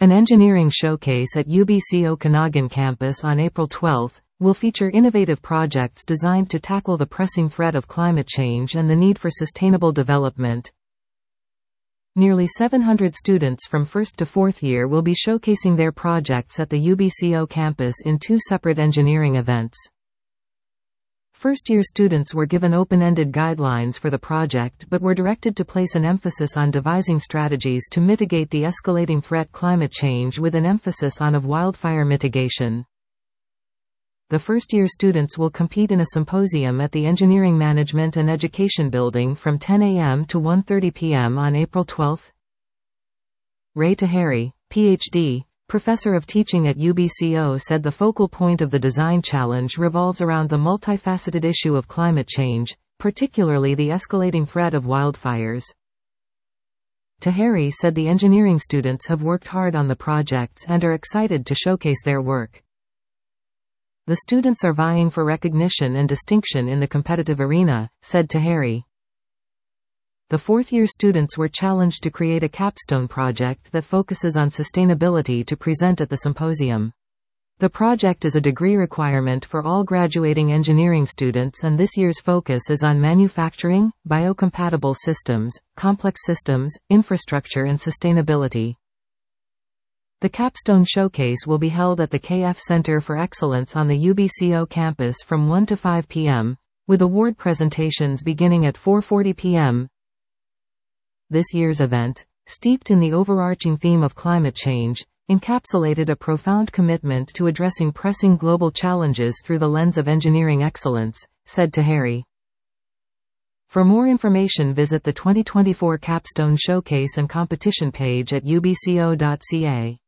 An engineering showcase at UBC Okanagan campus on April 12 will feature innovative projects designed to tackle the pressing threat of climate change and the need for sustainable development. Nearly 700 students from first to fourth year will be showcasing their projects at the UBCO campus in two separate engineering events. First-year students were given open-ended guidelines for the project but were directed to place an emphasis on devising strategies to mitigate the escalating threat climate change with an emphasis on wildfire mitigation. The first-year students will compete in a symposium at the Engineering Management and Education Building from 10 a.m. to 1:30 p.m. on April 12. Ray Taheri, Ph.D., Professor of Teaching at UBCO, said the focal point of the design challenge revolves around the multifaceted issue of climate change, particularly the escalating threat of wildfires. Taheri said the engineering students have worked hard on the projects and are excited to showcase their work. The students are vying for recognition and distinction in the competitive arena, said Taheri. The fourth-year students were challenged to create a capstone project that focuses on sustainability to present at the symposium. The project is a degree requirement for all graduating engineering students, and this year's focus is on manufacturing, biocompatible systems, complex systems, infrastructure and sustainability. The capstone showcase will be held at the KF Center for Excellence on the UBCO campus from 1 to 5 p.m., with award presentations beginning at 4:40 p.m. This year's event, steeped in the overarching theme of climate change, encapsulated a profound commitment to addressing pressing global challenges through the lens of engineering excellence, said Taheri. For more information, visit the 2024 Capstone Showcase and Competition page at ubco.ca.